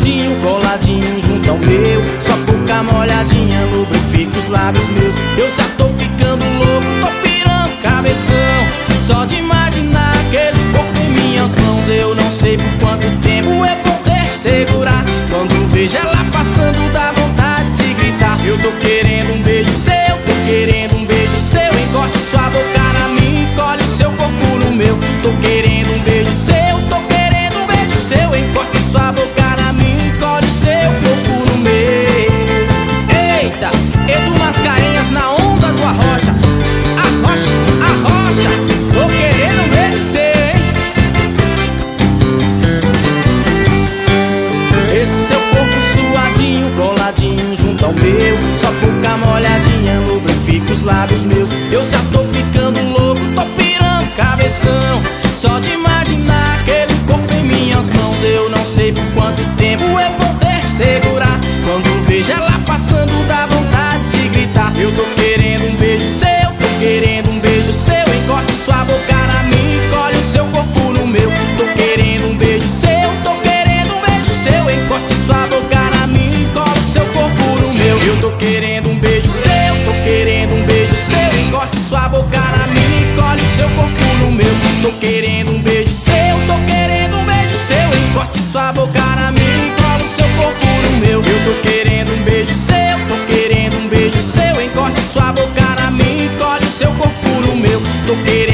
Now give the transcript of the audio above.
suadinho, coladinho junto ao meu. Sua boca molhadinha lubrifica os lábios meus. Eu já tô ficando louco, tô pirando cabeção. Só de imaginar aquele corpo em minhas mãos. Eu não sei por quanto tempo eu vou ter que segurar. Quando vejo ela passando dá vontade de gritar. Eu tô querendo um beijo seu, tô querendo um beijo seu. Encoste sua boca na minha, encolhe o seu corpo no meu. Tô querendo um beijo seu, tô querendo um beijo seu. Encoste sua boca na minha, encolhe o seu corpo no meu. Eita, Edu Mascarenhas na onda do Arrocha. Arrocha, arrocha, tô querendo um beijo seu, hein? Esse seu corpo suadinho, coladinho junto ao meu. Sua boca molhadinha lubrifica os lábios meus. Eu já tô ficando louco, tô pirando cabeção. Só de imaginar aquele corpo em minhas mãos. Eu não sei por quanto tempo eu vou ter que segurar. Quando vejo ela passando dá vontade de gritar. Eu tô querendo um beijo seu, tô querendo um beijo seu. Encoste sua boca na minha, encolhe o seu corpo no meu. Tô querendo um beijo seu, tô querendo um beijo seu. Encoste sua boca na minha, encolhe o seu corpo no meu. Eu tô querendo um beijo seu, tô querendo um beijo seu. Encoste sua boca na minha, encolhe o seu corpo no meu. Tô querendo um beijo seu, tô querendo um beijo seu. Encoste sua boca na minha, encolhe o seu corpo no meu. Eu tô querendo um beijo seu, tô querendo um beijo seu. Encoste sua boca na minha, encolhe o seu corpo no meu. Tô querendo